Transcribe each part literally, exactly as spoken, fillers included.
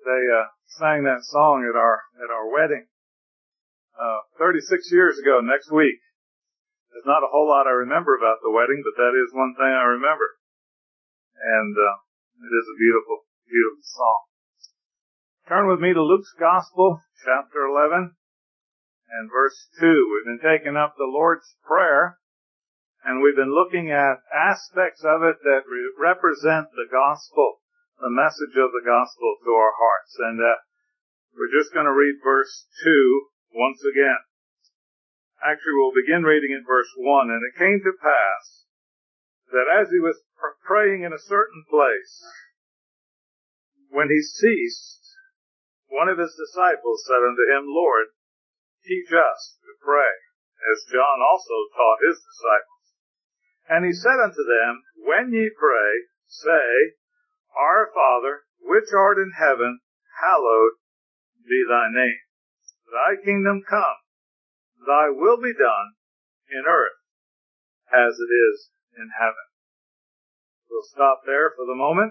They uh, sang that song at our at our wedding uh, thirty-six years ago next week. There's not a whole lot I remember about the wedding, but that is one thing I remember. And uh, it is a beautiful, beautiful song. Turn with me to Luke's Gospel, chapter eleven, and verse two. We've been taking up the Lord's Prayer, and we've been looking at aspects of it that re- represent the gospel, the message of the gospel to our hearts. And uh, we're just going to read verse two once again. Actually, we'll begin reading at verse one. And it came to pass that as he was pr- praying in a certain place, when he ceased, one of his disciples said unto him, Lord, teach us to pray, as John also taught his disciples. And he said unto them, when ye pray, say, Our Father, which art in heaven, hallowed be thy name. Thy kingdom come, thy will be done in earth as it is in heaven. We'll stop there for the moment.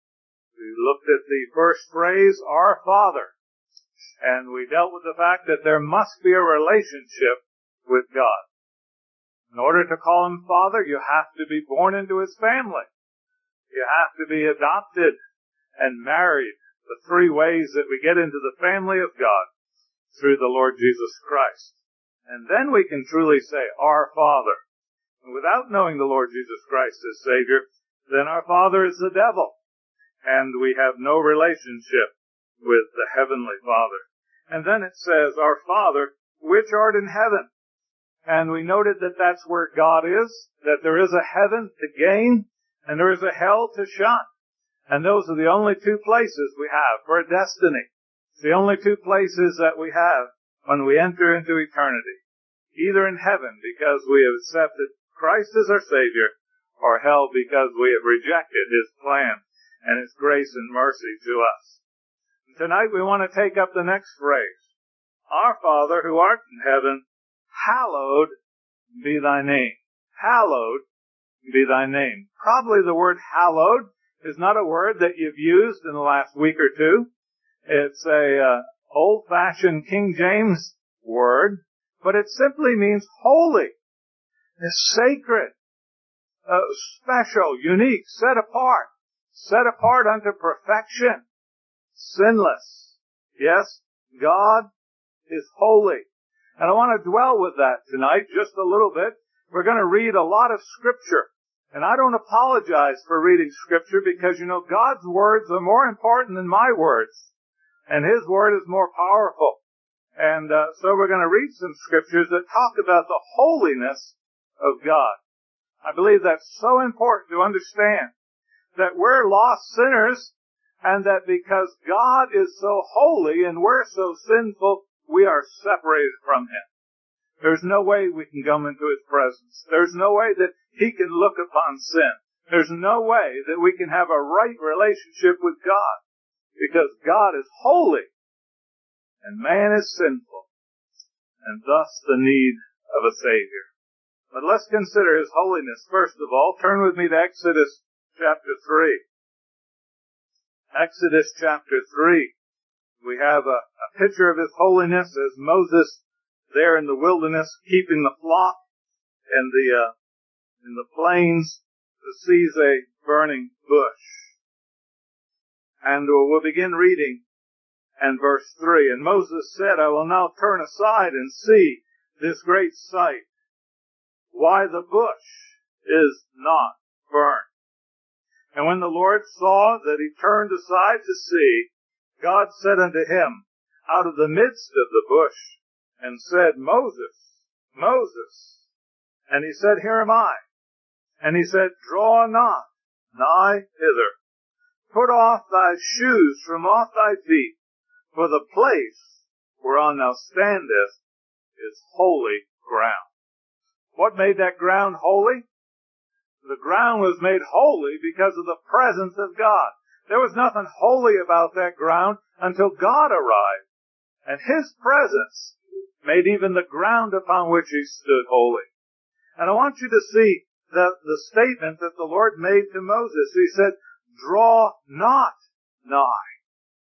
We looked at the first phrase, Our Father, and we dealt with the fact that there must be a relationship with God. In order to call him Father, you have to be born into his family. You have to be adopted and married, the three ways that we get into the family of God through the Lord Jesus Christ. And then we can truly say, Our Father. And without knowing the Lord Jesus Christ as Savior, then our Father is the devil. And we have no relationship with the Heavenly Father. And then it says, Our Father, which art in heaven. And we noted that that's where God is, that there is a heaven to gain, and there is a hell to shun. And those are the only two places we have for a destiny. It's the only two places that we have when we enter into eternity. Either in heaven because we have accepted Christ as our Savior, or hell because we have rejected His plan and His grace and mercy to us. And tonight we want to take up the next phrase. Our Father who art in heaven, hallowed be thy name. Hallowed be thy name. Probably the word hallowed is not a word that you've used in the last week or two. It's a uh, old-fashioned King James word, but it simply means holy. It's sacred, uh, special, unique, set apart, set apart unto perfection, sinless. Yes, God is holy. And I want to dwell with that tonight just a little bit. We're going to read a lot of Scripture. And I don't apologize for reading Scripture because, you know, God's words are more important than my words. And His Word is more powerful. And uh, so we're going to read some Scriptures that talk about the holiness of God. I believe that's so important to understand that we're lost sinners and that because God is so holy and we're so sinful, we are separated from Him. There's no way we can come into His presence. There's no way that He can look upon sin. There's no way that we can have a right relationship with God because God is holy and man is sinful and thus the need of a Savior. But let's consider His holiness first of all. Turn with me to Exodus chapter three. Exodus chapter three. We have a, a picture of His holiness as Moses there in the wilderness keeping the flock in the, uh, in the plains sees a burning bush. And we'll begin reading in verse three. And Moses said, I will now turn aside and see this great sight, why the bush is not burned. And when the Lord saw that he turned aside to see, God said unto him out of the midst of the bush, and said, Moses, Moses. And he said, Here am I. And he said, Draw not nigh hither. Put off thy shoes from off thy feet, for the place whereon thou standest is holy ground. What made that ground holy? The ground was made holy because of the presence of God. There was nothing holy about that ground until God arrived. And His presence made even the ground upon which He stood holy. And I want you to see the, the statement that the Lord made to Moses. He said, Draw not nigh.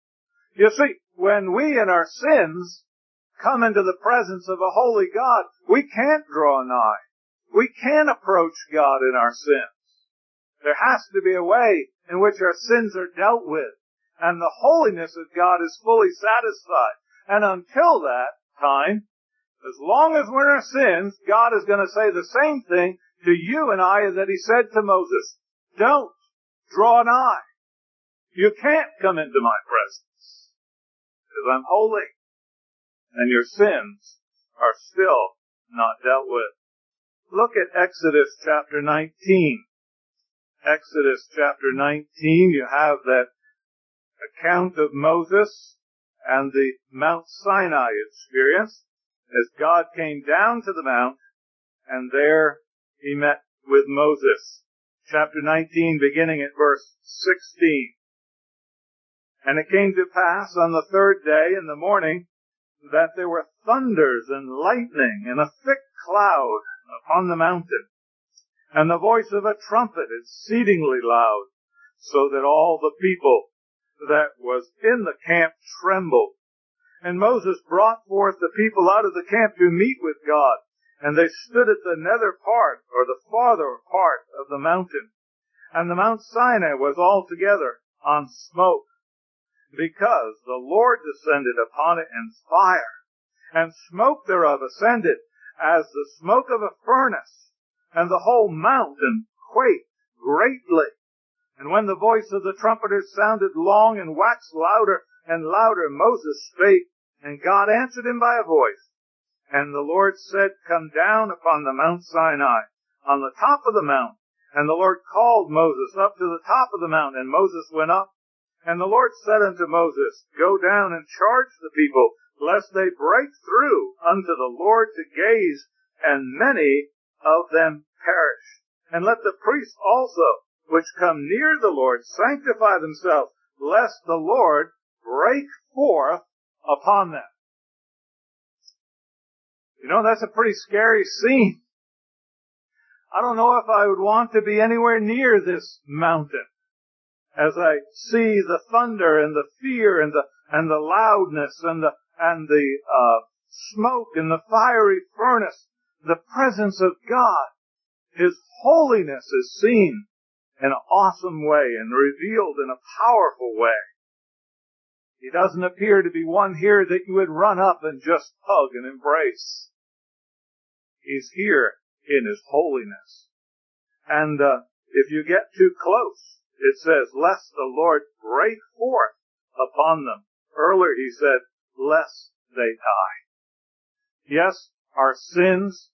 You see, when we in our sins come into the presence of a holy God, we can't draw nigh. We can't approach God in our sins. There has to be a way in which our sins are dealt with, and the holiness of God is fully satisfied. And until that time, as long as we're in our sins, God is going to say the same thing to you and I that He said to Moses. Don't draw nigh. You can't come into my presence, because I'm holy, and your sins are still not dealt with. Look at Exodus chapter nineteen. Exodus chapter nineteen, you have that account of Moses and the Mount Sinai experience as God came down to the mount, and there He met with Moses. Chapter nineteen, beginning at verse sixteen. And it came to pass on the third day in the morning that there were thunders and lightning and a thick cloud upon the mountain, and the voice of a trumpet exceedingly loud, so that all the people that was in the camp trembled. And Moses brought forth the people out of the camp to meet with God, and they stood at the nether part, or the farther part of the mountain. And the Mount Sinai was altogether on smoke, because the Lord descended upon it in fire, and smoke thereof ascended as the smoke of a furnace, and the whole mountain quaked greatly. And when the voice of the trumpeters sounded long and waxed louder and louder, Moses spake, and God answered him by a voice. And the Lord said, Come down upon the Mount Sinai, on the top of the mount. And the Lord called Moses up to the top of the mount, and Moses went up. And the Lord said unto Moses, Go down and charge the people, lest they break through unto the Lord to gaze, and many of them perish. And let the priests also, which come near the Lord, sanctify themselves, lest the Lord break forth upon them. You know, that's a pretty scary scene. I don't know if I would want to be anywhere near this mountain as I see the thunder and the fear and the and the loudness and the and the uh, smoke and the fiery furnace. The presence of God, His holiness is seen in an awesome way and revealed in a powerful way. He doesn't appear to be one here that you would run up and just hug and embrace. He's here in His holiness. And uh, if you get too close, it says, lest the Lord break forth upon them. Earlier He said, lest they die. Yes, our sins,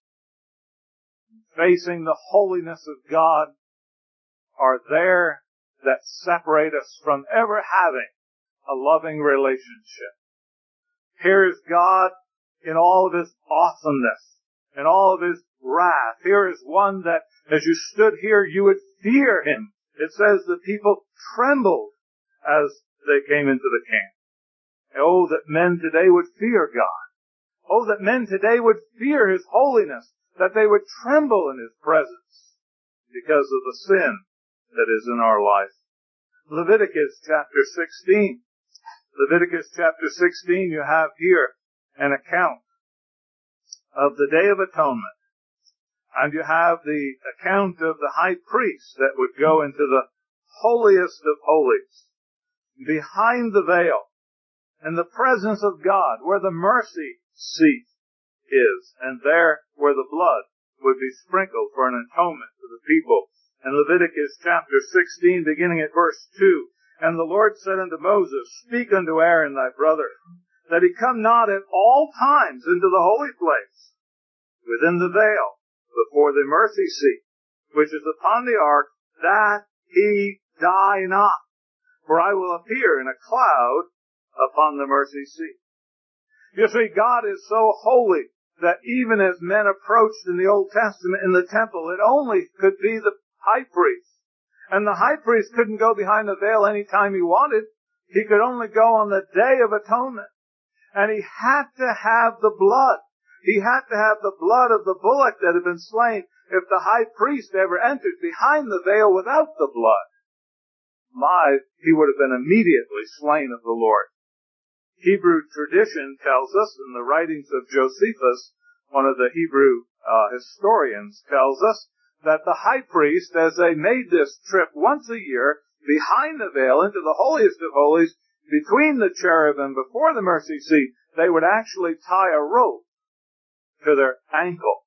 facing the holiness of God, are there that separate us from ever having a loving relationship. Here is God in all of His awesomeness, in all of His wrath. Here is one that, as you stood here, you would fear Him. It says the people trembled as they came into the camp. Oh, that men today would fear God. Oh, that men today would fear His holiness, that they would tremble in His presence because of the sin that is in our life. Leviticus chapter sixteen. Leviticus chapter sixteen, you have here an account of the Day of Atonement. And you have the account of the high priest that would go into the holiest of holies, behind the veil, in the presence of God, where the mercy seat is, and there where the blood would be sprinkled for an atonement for the people. In Leviticus chapter sixteen, beginning at verse two, And the Lord said unto Moses, Speak unto Aaron thy brother, that he come not at all times into the holy place, within the veil, before the mercy seat, which is upon the ark, that he die not. For I will appear in a cloud upon the mercy seat. You see, God is so holy that even as men approached in the Old Testament in the temple, it only could be the high priest. And the high priest couldn't go behind the veil any time he wanted. He could only go on the Day of Atonement. And he had to have the blood. He had to have the blood of the bullock that had been slain. If the high priest ever entered behind the veil without the blood, my, he would have been immediately slain of the Lord. Hebrew tradition tells us, in the writings of Josephus, one of the Hebrew uh, historians, tells us that the high priest, as they made this trip once a year behind the veil into the holiest of holies, between the cherubim before the mercy seat, they would actually tie a rope to their ankle,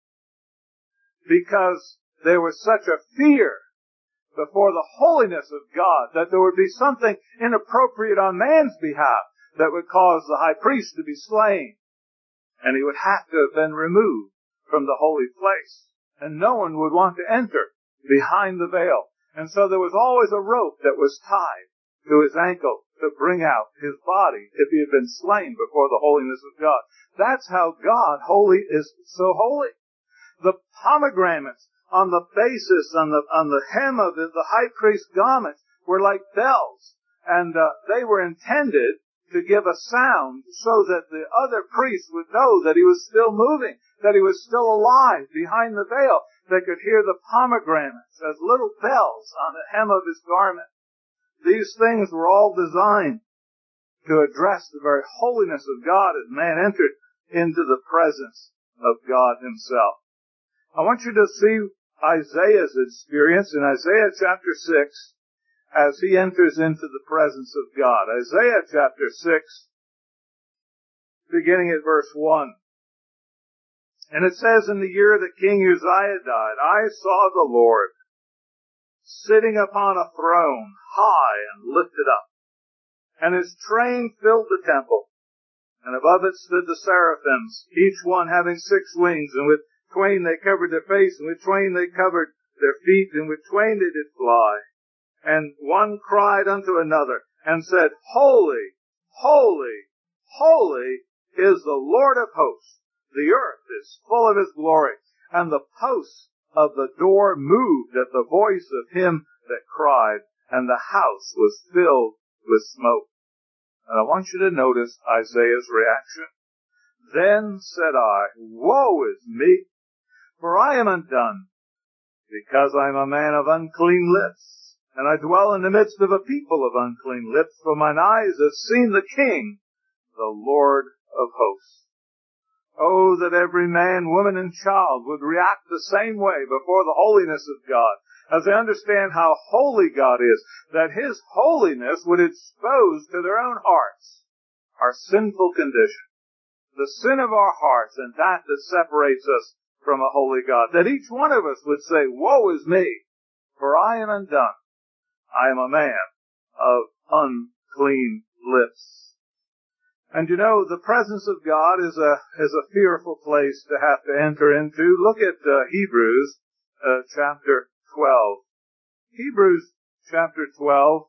because there was such a fear before the holiness of God that there would be something inappropriate on man's behalf that would cause the high priest to be slain, and he would have to have been removed from the holy place, and no one would want to enter behind the veil. And so there was always a rope that was tied to his ankle to bring out his body if he had been slain before the holiness of God. That's how God holy is so holy. The pomegranates on the basis, on the on the hem of the, the high priest's garments were like bells, and uh, they were intended to give a sound so that the other priests would know that he was still moving, that he was still alive behind the veil. They could hear the pomegranates as little bells on the hem of his garment. These things were all designed to address the very holiness of God as man entered into the presence of God himself. I want you to see Isaiah's experience in Isaiah chapter six as he enters into the presence of God. Isaiah chapter six, beginning at verse one. And it says, in the year that King Uzziah died, I saw the Lord sitting upon a throne, high and lifted up, and his train filled the temple. And above it stood the seraphims, each one having six wings, and with twain they covered their face, and with twain they covered their feet, and with twain they did fly. And one cried unto another, and said, Holy, holy, holy is the Lord of hosts. The earth is full of his glory. And the posts of the door moved at the voice of him that cried, and the house was filled with smoke. And I want you to notice Isaiah's reaction. Then said I, Woe is me, for I am undone, because I am a man of unclean lips, and I dwell in the midst of a people of unclean lips, for mine eyes have seen the King, the Lord of hosts. Oh, that every man, woman, and child would react the same way before the holiness of God, as they understand how holy God is, that his holiness would expose to their own hearts our sinful condition, the sin of our hearts, and that that separates us from a holy God. That each one of us would say, Woe is me, for I am undone. I am a man of unclean lips. And you know, the presence of God is a is a fearful place to have to enter into. Look at uh, Hebrews uh, chapter twelve. Hebrews chapter twelve.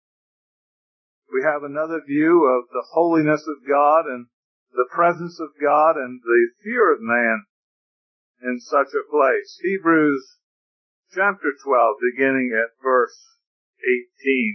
We have another view of the holiness of God and the presence of God and the fear of man in such a place. Hebrews chapter twelve, beginning at verse eighteen.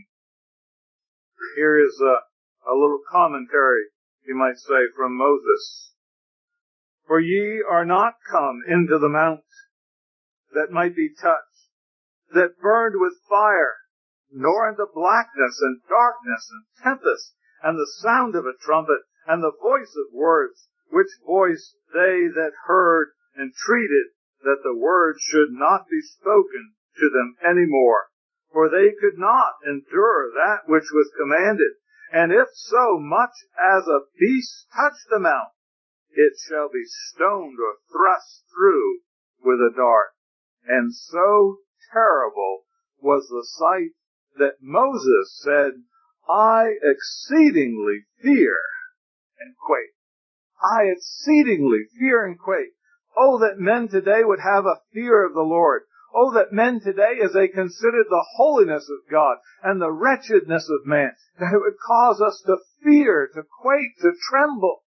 Here is a, a little commentary, you might say, from Moses. For ye are not come into the mount that might be touched, that burned with fire, nor into blackness and darkness and tempest, and the sound of a trumpet, and the voice of words, which voice they that heard entreated that the words should not be spoken to them any more. For they could not endure that which was commanded. And if so much as a beast touch the mount, it shall be stoned or thrust through with a dart. And so terrible was the sight that Moses said, I exceedingly fear and quake. I exceedingly fear and quake. Oh, that men today would have a fear of the Lord. Oh, that men today, as they considered the holiness of God and the wretchedness of man, that it would cause us to fear, to quake, to tremble.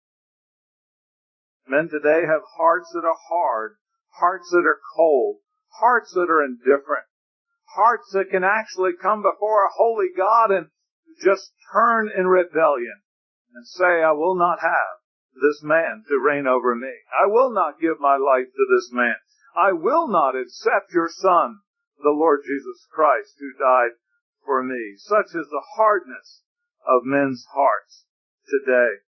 Men today have hearts that are hard, hearts that are cold, hearts that are indifferent, hearts that can actually come before a holy God and just turn in rebellion and say, I will not have this man to reign over me. I will not give my life to this man. I will not accept your Son, the Lord Jesus Christ, who died for me. Such is the hardness of men's hearts today.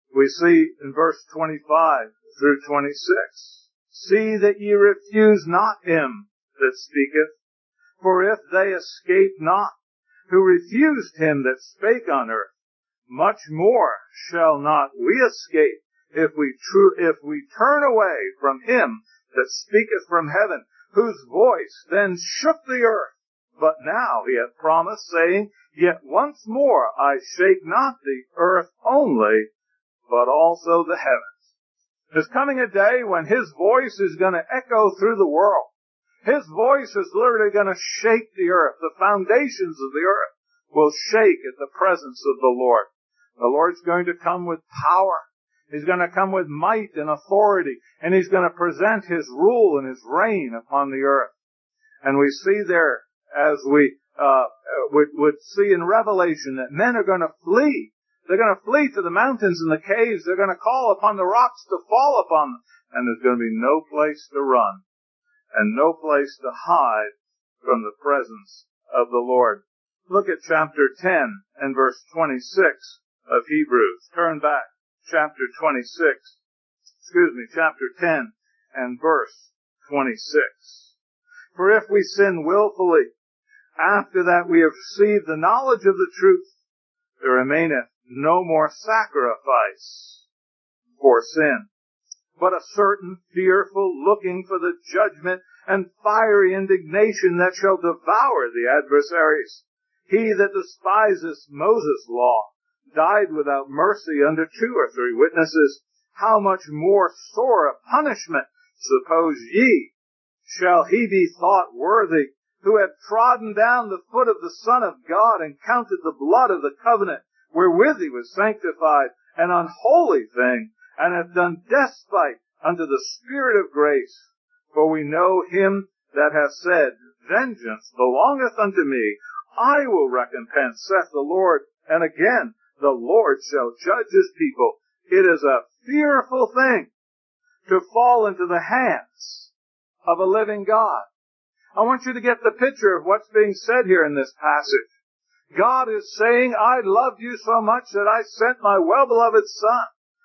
We see in verse twenty-five through twenty-six, see that ye refuse not him that speaketh, for if they escape not, who refused him that spake on earth, much more shall not we escape if we tru- if we turn away from him that speaketh from heaven, whose voice then shook the earth. But now he hath promised, saying, Yet once more I shake not the earth only, but also the heavens. There's coming a day when his voice is going to echo through the world. His voice is literally going to shake the earth. The foundations of the earth will shake at the presence of the Lord. The Lord's going to come with power. He's going to come with might and authority, and he's going to present his rule and his reign upon the earth. And we see there, as we uh, would, would see in Revelation, that men are going to flee. They're going to flee to the mountains and the caves. They're going to call upon the rocks to fall upon them. And there's going to be no place to run and no place to hide from the presence of the Lord. Look at chapter ten and verse twenty-six of Hebrews. Turn back. Chapter twenty-six. Excuse me, chapter ten and verse twenty-six. For if we sin willfully, after that we have received the knowledge of the truth, there remaineth no more sacrifice for sin, but a certain fearful looking for the judgment and fiery indignation that shall devour the adversaries. He that despiseth Moses' law died without mercy under two or three witnesses. How much more sore a punishment, suppose ye, shall he be thought worthy, who hath trodden down the foot of the Son of God, and counted the blood of the covenant, wherewith he was sanctified, an unholy thing, and hath done despite unto the Spirit of grace. For we know him that hath said, Vengeance belongeth unto me, I will recompense, saith the Lord. And again, the Lord shall judge his people. It is a fearful thing to fall into the hands of a living God. I want you to get the picture of what's being said here in this passage. God is saying, I loved you so much that I sent my well-beloved Son.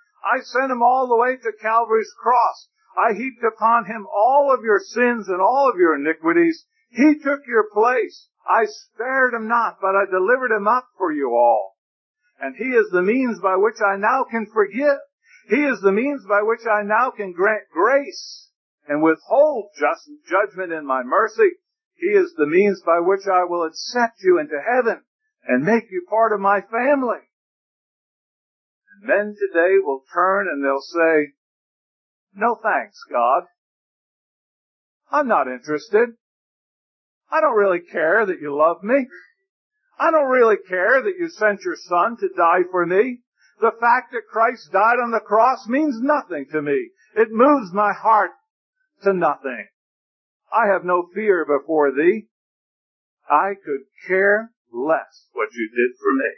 I sent him all the way to Calvary's cross. I heaped upon him all of your sins and all of your iniquities. He took your place. I spared him not, but I delivered him up for you all. And he is the means by which I now can forgive. He is the means by which I now can grant grace and withhold just judgment in my mercy. He is the means by which I will accept you into heaven and make you part of my family. And men today will turn and they'll say, no thanks, God. I'm not interested. I don't really care that you love me. I don't really care that you sent your Son to die for me. The fact that Christ died on the cross means nothing to me. It moves my heart to nothing. I have no fear before thee. I could care less what you did for me.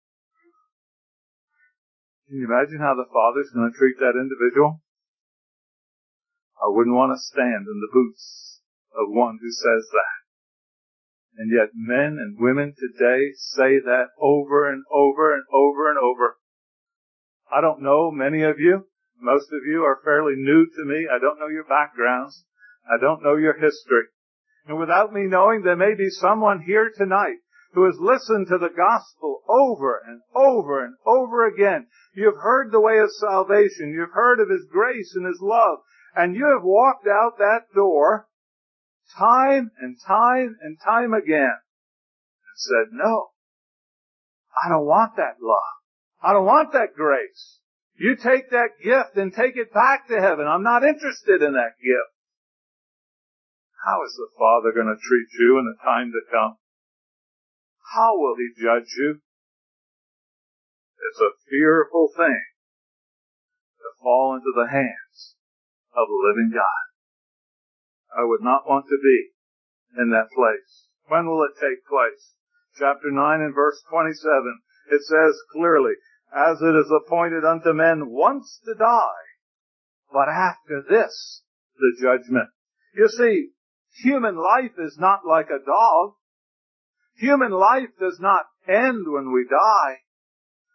Can you imagine how the Father's going to treat that individual? I wouldn't want to stand in the boots of one who says that. And yet men and women today say that over and over and over and over. I don't know many of you. Most of you are fairly new to me. I don't know your backgrounds. I don't know your history. And without me knowing, there may be someone here tonight who has listened to the gospel over and over and over again. You've heard the way of salvation. You've heard of his grace and his love. And you have walked out that door time and time and time again and said, no, I don't want that love. I don't want that grace. You take that gift and take it back to heaven. I'm not interested in that gift. How is the Father going to treat you in the time to come? How will he judge you? It's a fearful thing to fall into the hands of the living God. I would not want to be in that place. When will it take place? Chapter nine and verse twenty-seven. It says clearly, as it is appointed unto men once to die, but after this, the judgment. You see, human life is not like a dog. Human life does not end when we die.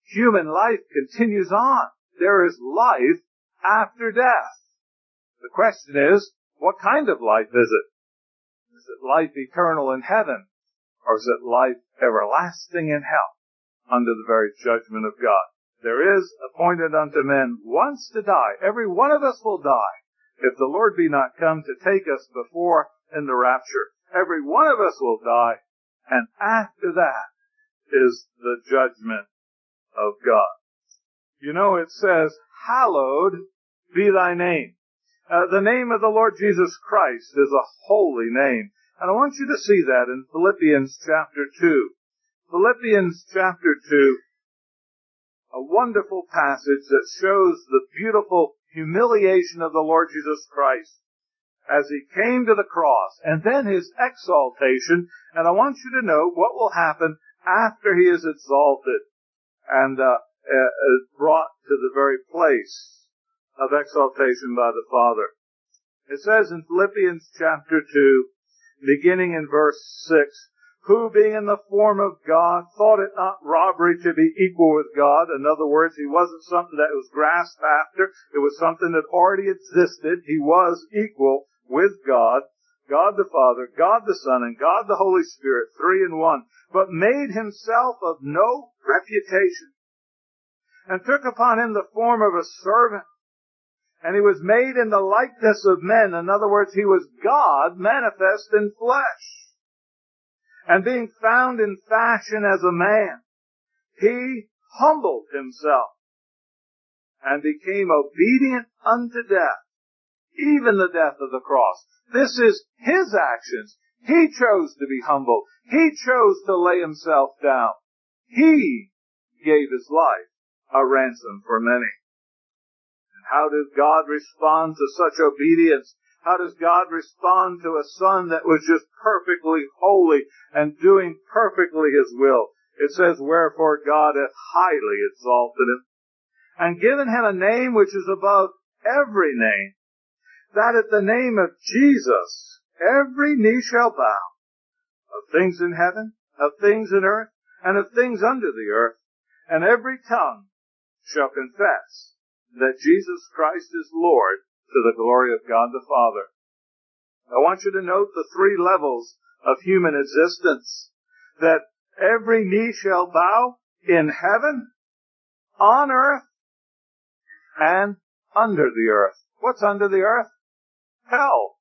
human life continues on. There is life after death. The question is, what kind of life is it? Is it life eternal in heaven? Or is it life everlasting in hell, under the very judgment of God? There is appointed unto men once to die. Every one of us will die, if the Lord be not come to take us before in the rapture. Every one of us will die, and after that is the judgment of God. You know, it says, hallowed be thy name. Uh, the name of the Lord Jesus Christ is a holy name. And I want you to see that in Philippians chapter two. Philippians chapter two, a wonderful passage that shows the beautiful humiliation of the Lord Jesus Christ as he came to the cross, and then his exaltation. And I want you to know what will happen after he is exalted and uh, uh, brought to the very place of exaltation by the Father. It says in Philippians chapter two, beginning in verse six, who being in the form of God thought it not robbery to be equal with God. In other words, he wasn't something that was grasped after. It was something that already existed. He was equal with God, God the Father, God the Son, and God the Holy Spirit, three in one, but made himself of no reputation, and took upon him the form of a servant. And he was made in the likeness of men. In other words, he was God manifest in flesh. And being found in fashion as a man, he humbled himself and became obedient unto death, even the death of the cross. This is his actions. He chose to be humble. He chose to lay himself down. He gave his life a ransom for many. How does God respond to such obedience? How does God respond to a son that was just perfectly holy and doing perfectly his will? It says, wherefore God hath highly exalted him and given him a name which is above every name, that at the name of Jesus every knee shall bow, of things in heaven, of things in earth, and of things under the earth, and every tongue shall confess that Jesus Christ is Lord, to the glory of God the Father. I want you to note the three levels of human existence. That every knee shall bow in heaven, on earth, and under the earth. What's under the earth? Hell.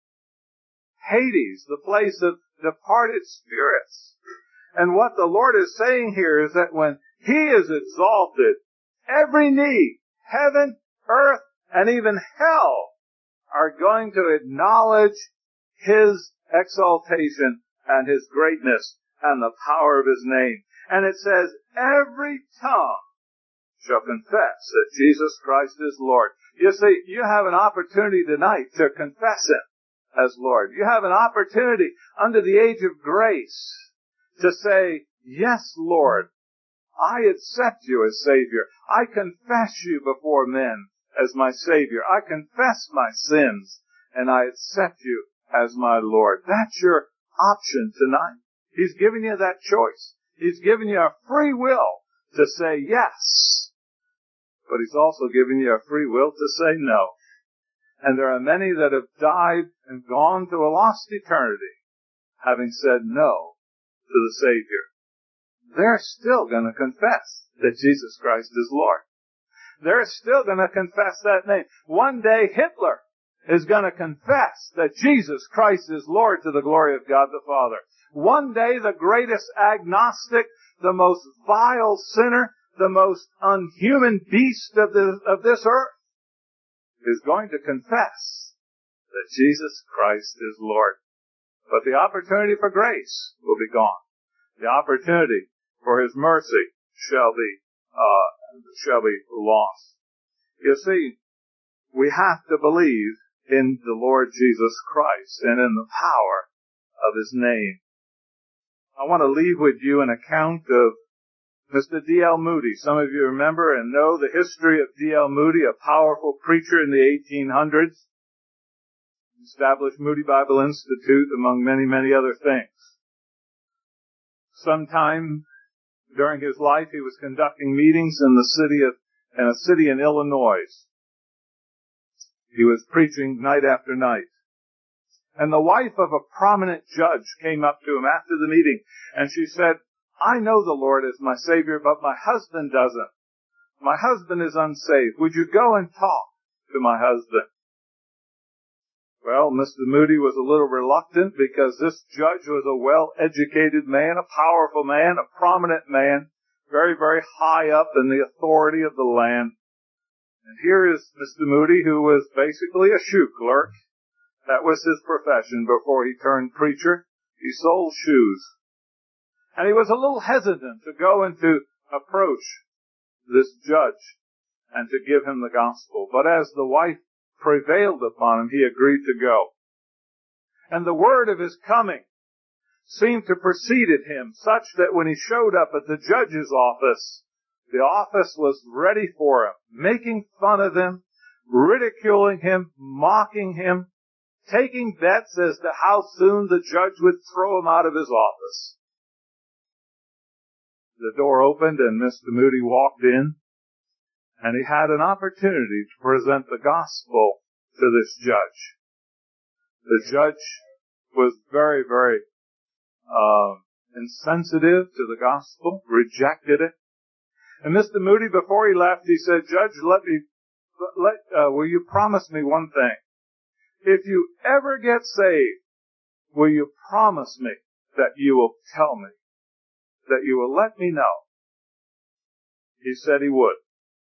Hades, the place of departed spirits. And what the Lord is saying here is that when he is exalted, every knee, heaven, earth, and even hell are going to acknowledge his exaltation and his greatness and the power of his name. And it says, every tongue shall confess that Jesus Christ is Lord. You see, you have an opportunity tonight to confess him as Lord. You have an opportunity under the age of grace to say, yes, Lord, I accept you as Savior. I confess you before men as my Savior. I confess my sins, and I accept you as my Lord. That's your option tonight. He's given you that choice. He's given you a free will to say yes, but he's also given you a free will to say no. And there are many that have died and gone to a lost eternity, having said no to the Savior. They're still going to confess that Jesus Christ is Lord. They're still going to confess that name. One day Hitler is going to confess that Jesus Christ is Lord, to the glory of God the Father. One day the greatest agnostic, the most vile sinner, the most unhuman beast of, the, of this earth is going to confess that Jesus Christ is Lord. But the opportunity for grace will be gone. The opportunity for his mercy shall be uh, shall be lost. You see, we have to believe in the Lord Jesus Christ and in the power of his name. I want to leave with you an account of Mister D L Moody. Some of you remember and know the history of D L Moody, a powerful preacher in the eighteen hundreds. Established Moody Bible Institute, among many, many other things. Sometime During his life, he was conducting meetings in the city of, in a city in Illinois. He was preaching night after night. And the wife of a prominent judge came up to him after the meeting, and she said, I know the Lord as my Savior, but my husband doesn't. My husband is unsaved. Would you go and talk to my husband? Well, Mister Moody was a little reluctant because this judge was a well-educated man, a powerful man, a prominent man, very, very high up in the authority of the land. And here is Mister Moody, who was basically a shoe clerk. That was his profession before he turned preacher. He sold shoes. And he was a little hesitant to go and to approach this judge and to give him the gospel. But as the wife prevailed upon him, he agreed to go. And the word of his coming seemed to precede him, such that when he showed up at the judge's office, the office was ready for him, making fun of him, ridiculing him, mocking him, taking bets as to how soon the judge would throw him out of his office. The door opened and Mister Moody walked in, and he had an opportunity to present the gospel to this judge. The judge was very, very uh, insensitive to the gospel, rejected it. And Mister Moody, before he left, he said, Judge, let me, let, uh, will you promise me one thing? If you ever get saved, will you promise me that you will tell me, that you will let me know? He said he would.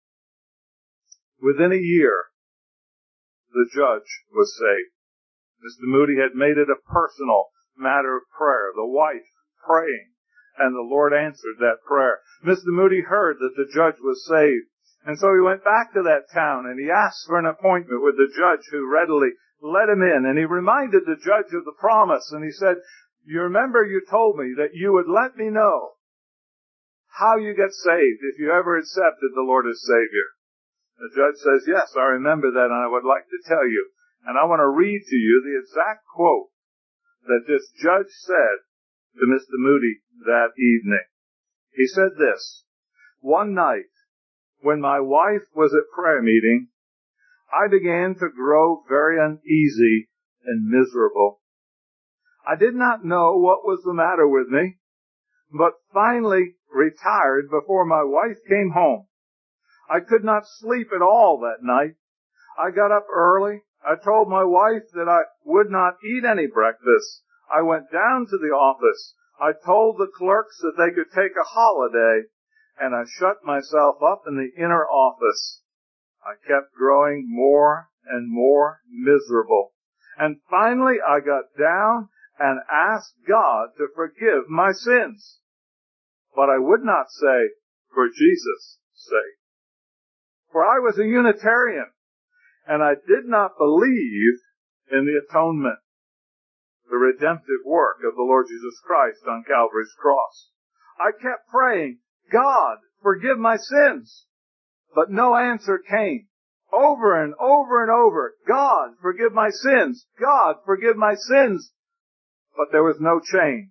Within a year, the judge was saved. Mister Moody had made it a personal matter of prayer, the wife praying, and the Lord answered that prayer. Mister Moody heard that the judge was saved, and so he went back to that town, and he asked for an appointment with the judge, who readily let him in, and he reminded the judge of the promise, and he said, you remember you told me that you would let me know how you get saved if you ever accepted the Lord as Savior. The judge says, yes, I remember that, and I would like to tell you. And I want to read to you the exact quote that this judge said to Mister Moody that evening. He said this, one night, when my wife was at prayer meeting, I began to grow very uneasy and miserable. I did not know what was the matter with me, but finally retired before my wife came home. I could not sleep at all that night. I got up early. I told my wife that I would not eat any breakfast. I went down to the office. I told the clerks that they could take a holiday, and I shut myself up in the inner office. I kept growing more and more miserable. And finally I got down and asked God to forgive my sins. But I would not say, for Jesus' sake. For I was a Unitarian, and I did not believe in the atonement, the redemptive work of the Lord Jesus Christ on Calvary's cross. I kept praying, God, forgive my sins. But no answer came. Over and over and over, God, forgive my sins. God, forgive my sins. But there was no change.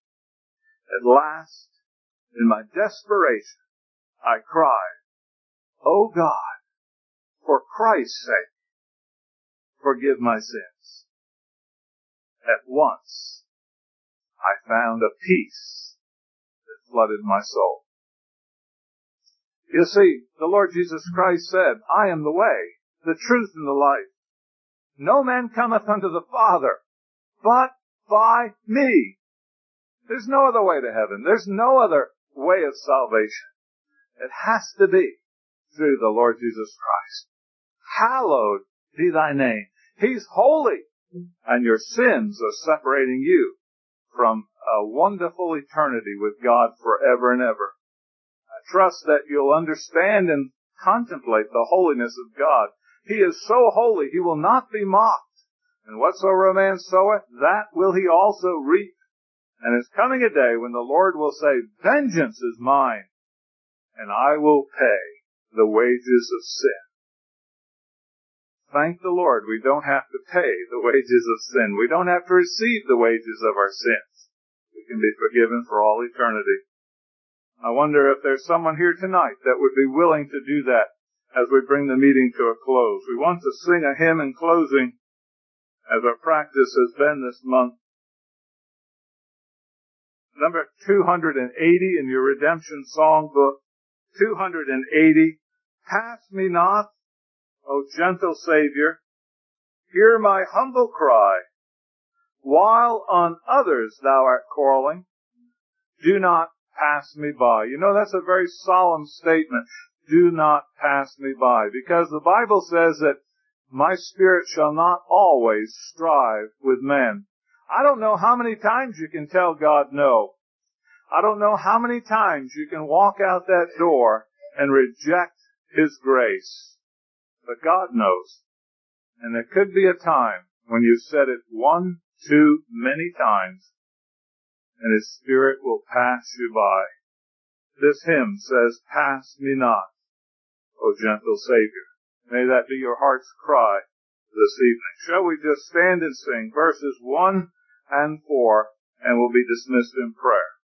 At last, in my desperation, I cried, oh God, for Christ's sake, forgive my sins. At once, I found a peace that flooded my soul. You see, the Lord Jesus Christ said, I am the way, the truth, and the life. No man cometh unto the Father, but by me. There's no other way to heaven. There's no other way of salvation. It has to be through the Lord Jesus Christ. Hallowed be thy name. He's holy, and your sins are separating you from a wonderful eternity with God forever and ever. I trust that you'll understand and contemplate the holiness of God. He is so holy, he will not be mocked. And whatsoever a man soweth, that will he also reap. And it's coming a day when the Lord will say, vengeance is mine, and I will pay the wages of sin. Thank the Lord, we don't have to pay the wages of sin. We don't have to receive the wages of our sins. We can be forgiven for all eternity. I wonder if there's someone here tonight that would be willing to do that as we bring the meeting to a close. We want to sing a hymn in closing, as our practice has been this month. Number two hundred eighty in your Redemption Songbook. two hundred eighty. Pass me not, O gentle Savior. Hear my humble cry. While on others thou art calling, do not pass me by. You know, that's a very solemn statement. Do not pass me by. Because the Bible says that my spirit shall not always strive with men. I don't know how many times you can tell God no. I don't know how many times you can walk out that door and reject His grace. But God knows. And there could be a time when you said it one, two, many times, and His Spirit will pass you by. This hymn says, pass me not, O gentle Savior. May that be your heart's cry this evening. Shall we just stand and sing verses one and four, and we'll be dismissed in prayer.